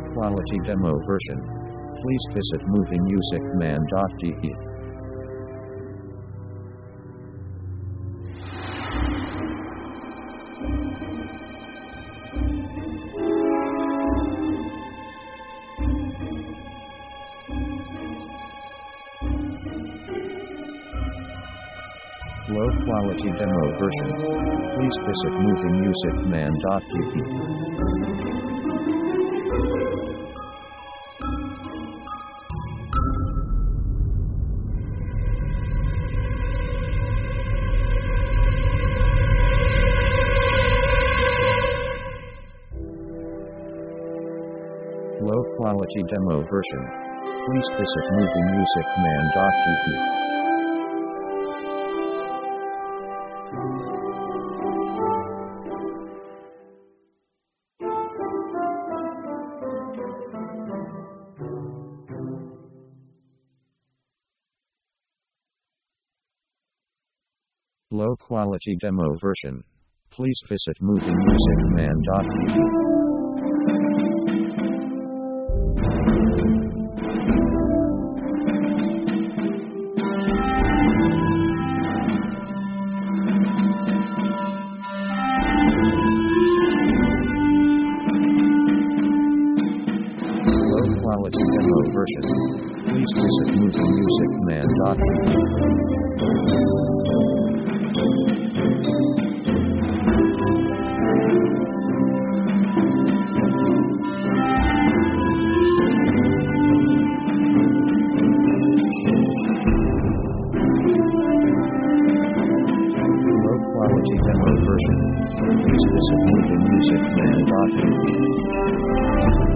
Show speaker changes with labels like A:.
A: quality demo version. Please visit moviemusicman.de. Low quality demo version. Please visit moviemusicman.de. Low quality demo version. Please visit moviemusicman.de. Low quality demo version. Please visit moviemusicman.de. Low quality demo version. Please visit moviemusicman.de. Quality demo version. Please visit moviemusicman.de.